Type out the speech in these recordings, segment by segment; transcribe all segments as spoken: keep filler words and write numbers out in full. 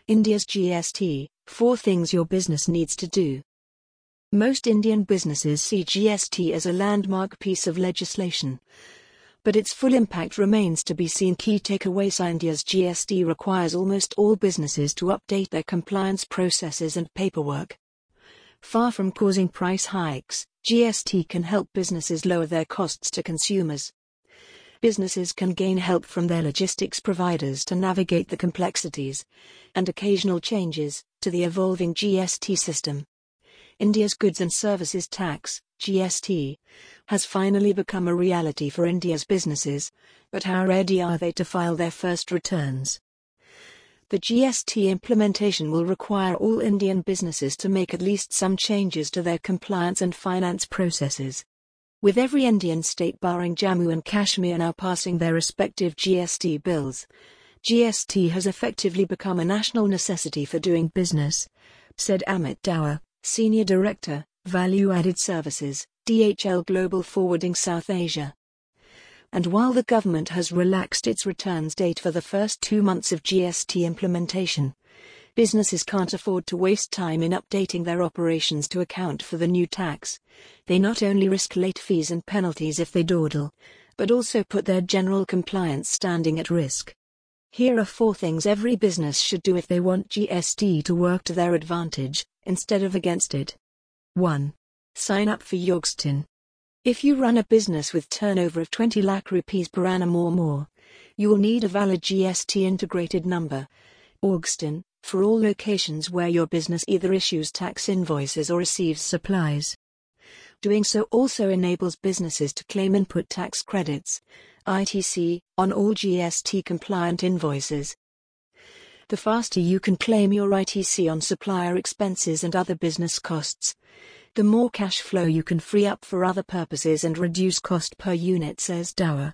India's G S T, four things your business needs to do. Most Indian businesses see G S T as a landmark piece of legislation, but its full impact remains to be seen. Key takeaways: India's G S T requires almost all businesses to update their compliance processes and paperwork. Far from causing price hikes, G S T can help businesses lower their costs to consumers. Businesses can gain help from their logistics providers to navigate the complexities and occasional changes to the evolving G S T system. India's Goods and Services Tax, G S T, has finally become a reality for India's businesses, but how ready are they to file their first returns? The G S T implementation will require all Indian businesses to make at least some changes to their compliance and finance processes. With every Indian state barring Jammu and Kashmir now passing their respective G S T bills, G S T has effectively become a national necessity for doing business, said Amit Dawar, Senior Director, Value Added Services, D H L Global Forwarding South Asia. And while the government has relaxed its returns date for the first two months of G S T implementation, businesses can't afford to waste time in updating their operations to account for the new tax. They not only risk late fees and penalties if they dawdle, but also put their general compliance standing at risk. Here are four things every business should do if they want G S T to work to their advantage, instead of against it. one. Sign up for Yogstin. If you run a business with turnover of twenty lakh rupees per annum or more, you will need a valid G S T integrated number, Yogstin, for all locations where your business either issues tax invoices or receives supplies. Doing so also enables businesses to claim input tax credits, I T C, on all G S T-compliant invoices. The faster you can claim your I T C on supplier expenses and other business costs, the more cash flow you can free up for other purposes and reduce cost per unit, says Dawar.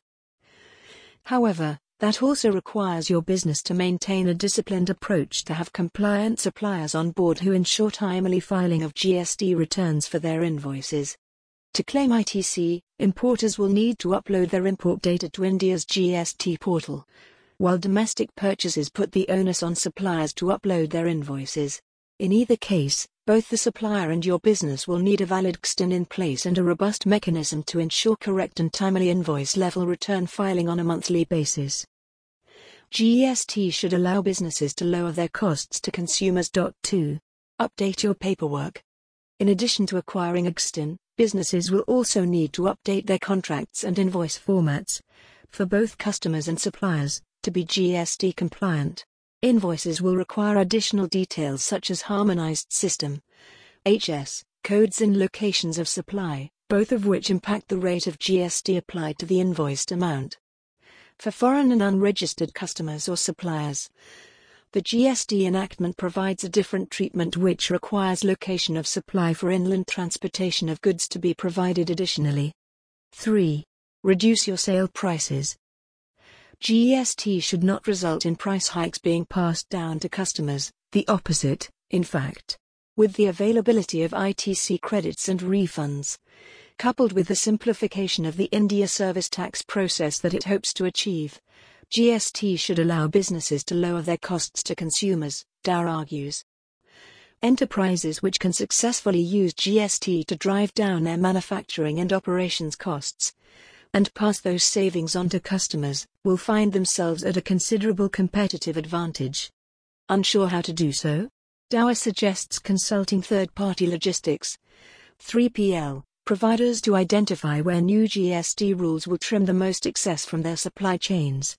However, that also requires your business to maintain a disciplined approach to have compliant suppliers on board who ensure timely filing of G S T returns for their invoices. To claim I T C, importers will need to upload their import data to India's G S T portal, while domestic purchasers put the onus on suppliers to upload their invoices. In either case, both the supplier and your business will need a valid G S T N in place and a robust mechanism to ensure correct and timely invoice-level return filing on a monthly basis. G S T should allow businesses to lower their costs to consumers. two. Update your paperwork. In addition to acquiring a G S T N, businesses will also need to update their contracts and invoice formats, for both customers and suppliers, to be G S T compliant. Invoices will require additional details such as harmonized system, H S, codes and locations of supply, both of which impact the rate of G S T applied to the invoiced amount. For foreign and unregistered customers or suppliers, the G S T enactment provides a different treatment which requires location of supply for inland transportation of goods to be provided additionally. three. Reduce your sale prices. G S T should not result in price hikes being passed down to customers, the opposite, in fact. With the availability of I T C credits and refunds, coupled with the simplification of the India service tax process that it hopes to achieve, G S T should allow businesses to lower their costs to consumers, Dawar argues. Enterprises which can successfully use G S T to drive down their manufacturing and operations costs, and pass those savings on to customers, will find themselves at a considerable competitive advantage. Unsure how to do so? Dawar suggests consulting third-party logistics, three P L, providers to identify where new G S T rules will trim the most excess from their supply chains.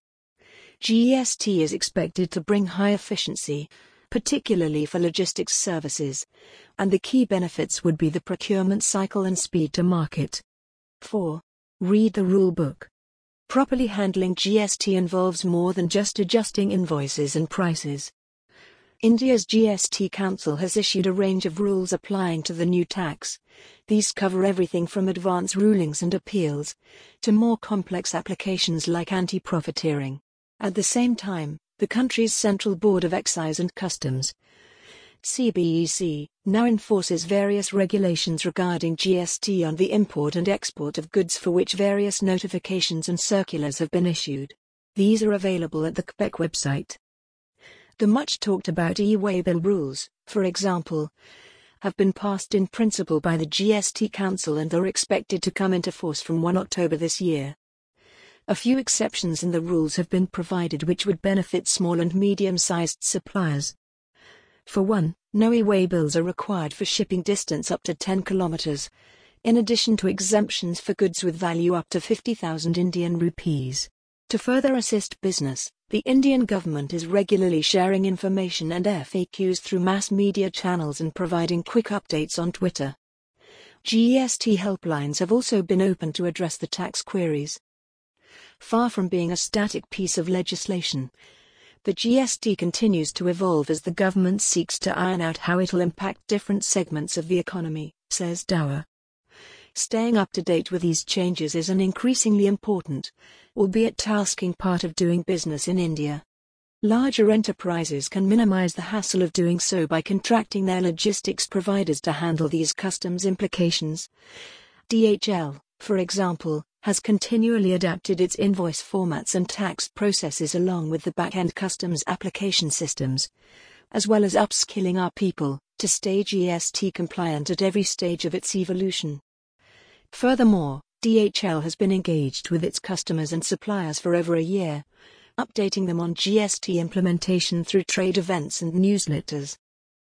G S T is expected to bring high efficiency, particularly for logistics services, and the key benefits would be the procurement cycle and speed to market. four. Read the rule book. Properly handling G S T involves more than just adjusting invoices and prices. India's G S T Council has issued a range of rules applying to the new tax. These cover everything from advance rulings and appeals, to more complex applications like anti-profiteering. At the same time, the country's Central Board of Excise and Customs, C B E C, now enforces various regulations regarding G S T on the import and export of goods for which various notifications and circulars have been issued. These are available at the C B E C website. The much-talked-about e-way bill rules, for example, have been passed in principle by the G S T Council and are expected to come into force from the first of October this year. A few exceptions in the rules have been provided which would benefit small and medium-sized suppliers. For one, no e-way bills are required for shipping distance up to ten kilometers, in addition to exemptions for goods with value up to fifty thousand Indian rupees. To further assist business, the Indian government is regularly sharing information and F A Qs through mass media channels and providing quick updates on Twitter. G S T helplines have also been opened to address the tax queries. Far from being a static piece of legislation, the G S T continues to evolve as the government seeks to iron out how it'll impact different segments of the economy, says Dower. Staying up to date with these changes is an increasingly important, albeit tasking part of doing business in India. Larger enterprises can minimize the hassle of doing so by contracting their logistics providers to handle these customs implications. D H L, for example, has continually adapted its invoice formats and tax processes along with the back-end customs application systems, as well as upskilling our people to stay G S T compliant at every stage of its evolution. Furthermore, D H L has been engaged with its customers and suppliers for over a year, updating them on G S T implementation through trade events and newsletters.